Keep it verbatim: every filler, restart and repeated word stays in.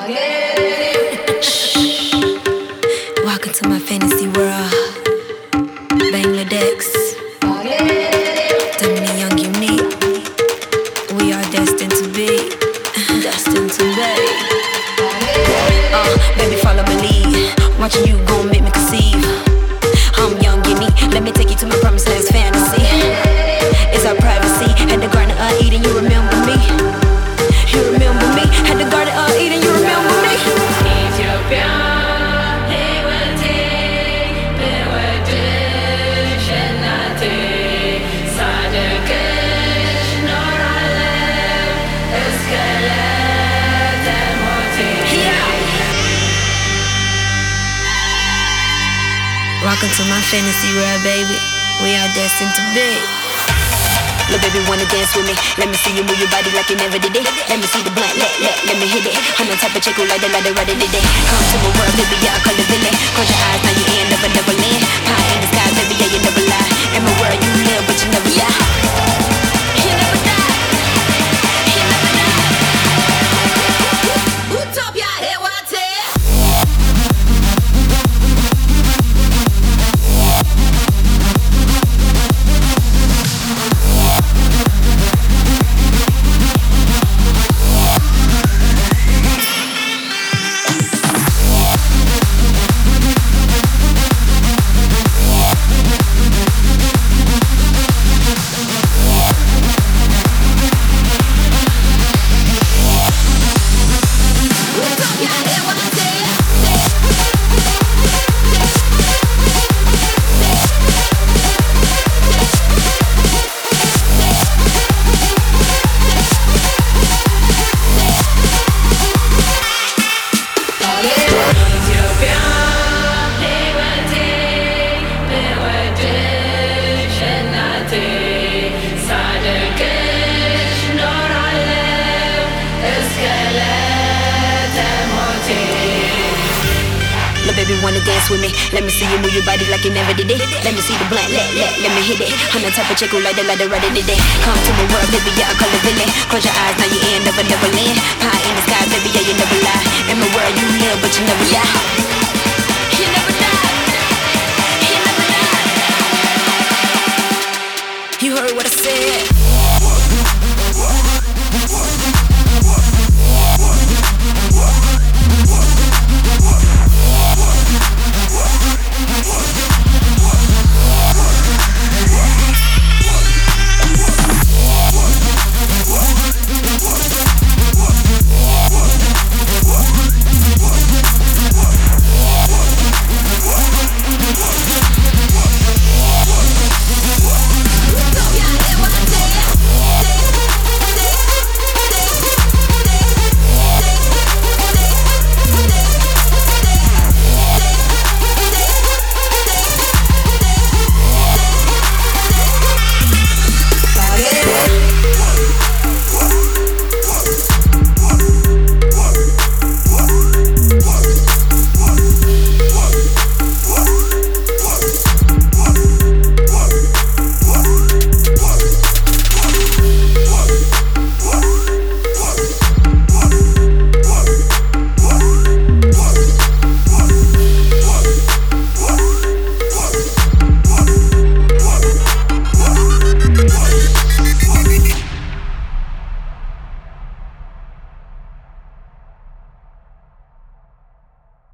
Welcome to my fantasy world. Bangladesh. Dominic Young Unique. We are destined to be. Destined to be. Uh, baby, follow my lead. Watching you gon' make me conceive. I'm young, unique. Let me take you to my promised land's fantasy. It's our privacy. At the Garden of Eden, you remember me. You remember me. At the Garden of Eden, you remember me. Ethiopia. Welcome to my fantasy world, baby. We are destined to be. Look, baby, wanna dance with me? Let me see you move your body like you never did it. Let me see the blunt, let, let, let me hit it. I'm the type of chick who like the, like the, right of the day. Come to my world, baby, yeah, I call it villain. Close your eyes, now you ain't never, never land. Pie in the sky, baby, yeah, you never lie. In my world, you live, but you never die. You never die. You never die. Utopia, here what I tell you. Baby, wanna dance with me? Let me see you move your body like you never did it. Let me see the blunt, let, let, let me hit it. I'm the type of chick who like the, like the, right of the day. Come to my world, baby, yeah, I call it villain. Close your eyes, now you ain't never, never land. Pie in the sky, baby, yeah, you never lie. In my world, you live, but you never die.